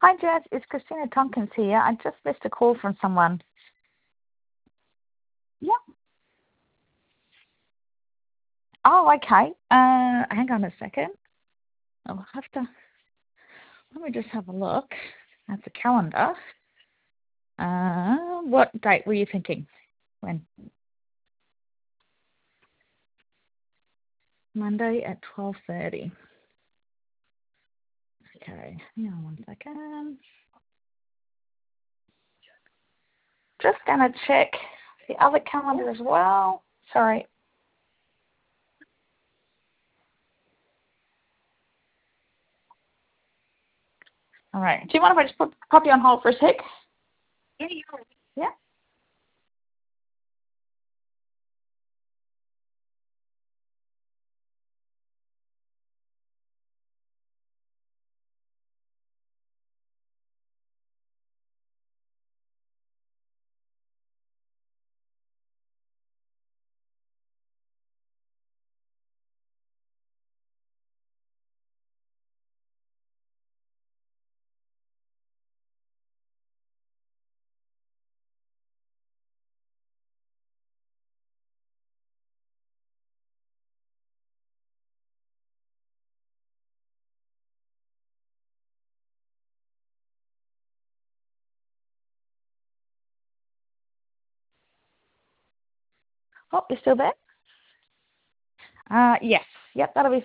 Hi, Jess. It's Christina Tompkins here. I just missed a call from someone. Yeah. Oh, okay. Hang on a second. I'll have to. Let me just have a look at the calendar. What date were you thinking? When? Monday at 12:30. Okay. Hang on one second. Just gonna check the other calendar as well. Sorry. All right. Do you mind if I just pop you on hold for a sec? Yeah. Yeah. Oh, you still there? Yes. Yep, that'll be